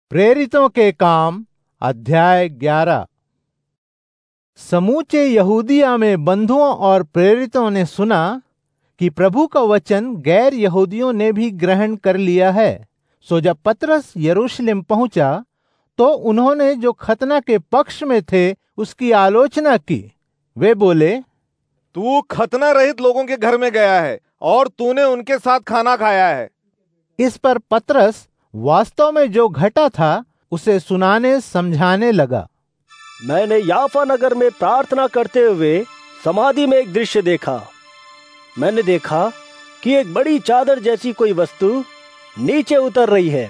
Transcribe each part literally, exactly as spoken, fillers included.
प्रेरितों के काम अध्याय ग्यारह। समूचे यहूदिया में बंधुओं और प्रेरितों ने सुना कि प्रभु का वचन गैर यहूदियों ने भी ग्रहण कर लिया है। सो जब पतरस यरूशलेम पहुंचा तो उन्होंने जो खतना के पक्ष में थे उसकी आलोचना की। वे बोले, तू खतना रहित लोगों के घर में गया है और तूने उनके साथ खाना खाया है। इस पर पतरस वास्तव में जो घटा था उसे सुनाने समझाने लगा। मैंने याफा नगर में प्रार्थना करते हुए समाधि में एक दृश्य देखा। मैंने देखा कि एक बड़ी चादर जैसी कोई वस्तु नीचे उतर रही है।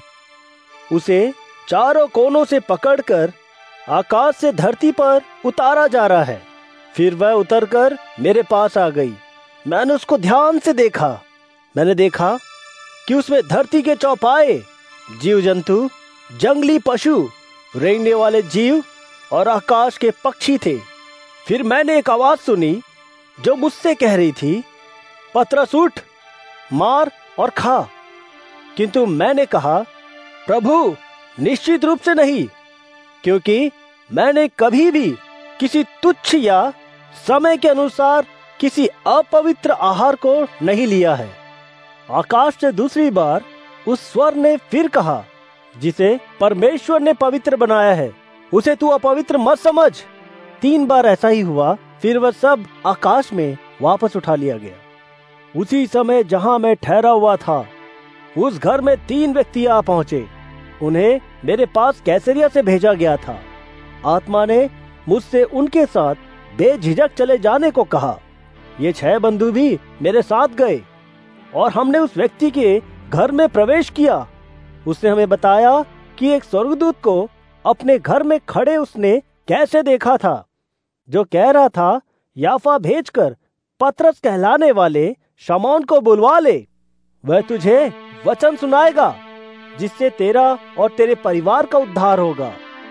उसे चारों कोनों से पकड़कर आकाश से धरती पर उतारा जा रहा है। फिर वह उतरकर मेरे पास आ गई। मैंने उसको ध्यान से देखा। मैंने देखा कि उसमें धरती के चौपाए, जीव जंतु, जंगली पशु, रेंगने वाले जीव और आकाश के पक्षी थे। फिर मैंने एक आवाज सुनी जो मुझसे कह रही थी, पतरस उठ, मार और खा। किंतु मैंने कहा, प्रभु निश्चित रूप से नहीं, क्योंकि मैंने कभी भी किसी तुच्छ या समय के अनुसार किसी अपवित्र आहार को नहीं लिया है। आकाश से दूसरी बार उस स्वर ने फिर कहा, जिसे परमेश्वर ने पवित्र बनाया है उसे तू अपवित्र मत समझ। तीन बार ऐसा ही हुआ। फिर वह सब आकाश में वापस उठा लिया गया। उसी समय जहां मैं ठहरा हुआ था उस घर में तीन व्यक्ति आ पहुंचे। उन्हें मेरे पास कैसरिया से भेजा गया था। आत्मा ने मुझसे उनके साथ बेझिझक चले जाने को कहा। ये छह बंधु भी मेरे साथ गए और हमने उस व्यक्ति के घर में प्रवेश किया। उसने हमें बताया कि एक स्वर्गदूत को अपने घर में खड़े उसने कैसे देखा था, जो कह रहा था, याफा भेजकर पतरस कहलाने वाले शमौन को बुलवा ले। वह तुझे वचन सुनाएगा जिससे तेरा और तेरे परिवार का उद्धार होगा।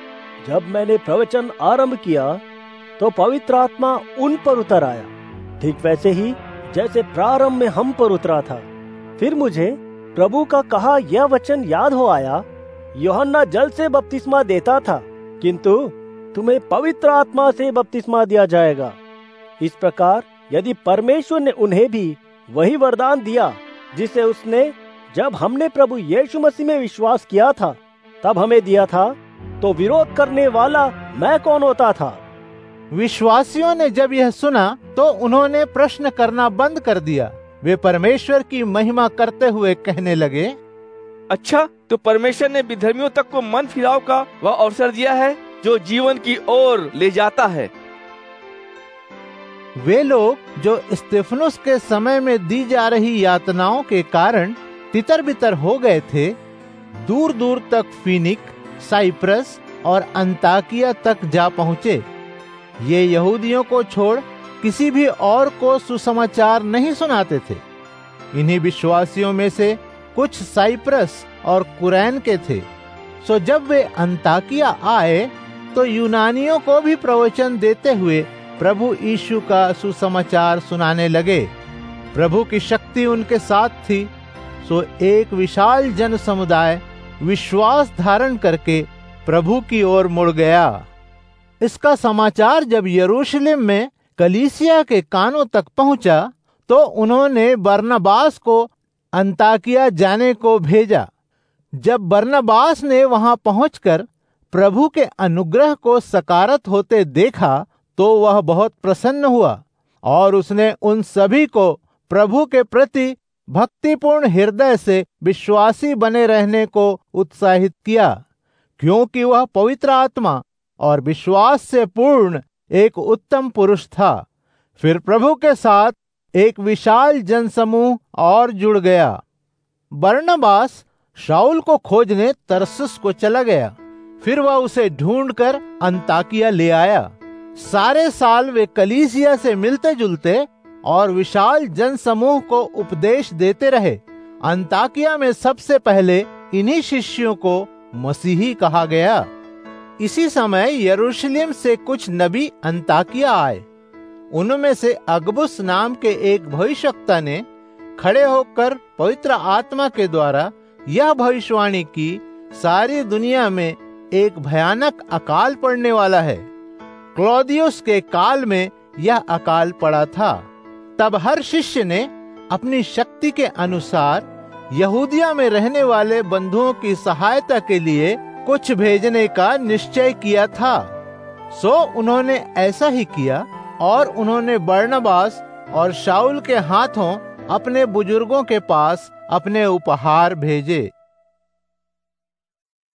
जब मैंने प्रवचन आरंभ किया तो पवित्र आत्मा उन पर उतर आया, ठीक वैसे ही जैसे प्रारंभ में हम पर उतरा था। फिर मुझे प्रभु का कहा यह वचन याद हो आया, यूहन्ना जल से बपतिस्मा देता था, किंतु तुम्हें पवित्र आत्मा से बपतिस्मा दिया जाएगा। इस प्रकार यदि परमेश्वर ने उन्हें भी वही वरदान दिया जिसे उसने जब हमने प्रभु यीशु मसीह में विश्वास किया था तब हमें दिया था, तो विरोध करने वाला मैं कौन होता था? विश्वासियों ने जब यह सुना तो उन्होंने प्रश्न करना बंद कर दिया। वे परमेश्वर की महिमा करते हुए कहने लगे, अच्छा, तो परमेश्वर ने विधर्मियों तक को मन फिराव का वह अवसर दिया है जो जीवन की ओर ले जाता है। वे लोग जो स्तेफनुस के समय में दी जा रही यातनाओं के कारण तितर बितर हो गए थे, दूर दूर तक फीनिक, साइप्रस और अंताकिया तक जा पहुंचे। ये यहूदियों को छोड़ किसी भी और को सुसमाचार नहीं सुनाते थे। इन्हीं विश्वासियों में से कुछ साइप्रस और कुरैन के थे। सो जब वे अंताकिया आए तो यूनानियों को भी प्रवचन देते हुए प्रभु यीशु का सुसमाचार सुनाने लगे। प्रभु की शक्ति उनके साथ थी। सो एक विशाल जन समुदाय विश्वास धारण करके प्रभु की ओर मुड़ गया। इसका समाचार जब यरूशलेम में कलीसिया के कानों तक पहुंचा तो उन्होंने बरनबास को अंताकिया जाने को भेजा। जब बरनबास ने वहां पहुंचकर प्रभु के अनुग्रह को सकारत होते देखा तो वह बहुत प्रसन्न हुआ और उसने उन सभी को प्रभु के प्रति भक्तिपूर्ण हृदय से विश्वासी बने रहने को उत्साहित किया, क्योंकि वह पवित्र आत्मा और विश्वास से पूर्ण एक उत्तम पुरुष था। फिर प्रभु के साथ एक विशाल जनसमूह और जुड़ गया। बरनबास शाऊल को खोजने तरसुस को चला गया। फिर वह उसे ढूंढकर अंताकिया ले आया। सारे साल वे कलीसिया से मिलते जुलते और विशाल जनसमूह को उपदेश देते रहे। अंताकिया में सबसे पहले इन्हीं शिष्यों को मसीही कहा गया। इसी समय यरूशलेम से कुछ नबी अंताकिया आए। उनमें से अगबुस नाम के एक भविष्यवक्ता ने खड़े होकर पवित्र आत्मा के द्वारा यह भविष्यवाणी की, सारी दुनिया में एक भयानक अकाल पड़ने वाला है। क्लौदियुस के काल में यह अकाल पड़ा था। तब हर शिष्य ने अपनी शक्ति के अनुसार यहूदिया में रहने वाले बंधुओं की सहायता के लिए कुछ भेजने का निश्चय किया था। सो उन्होंने ऐसा ही किया और उन्होंने बरनबास और शाऊल के हाथों अपने बुजुर्गों के पास अपने उपहार भेजे।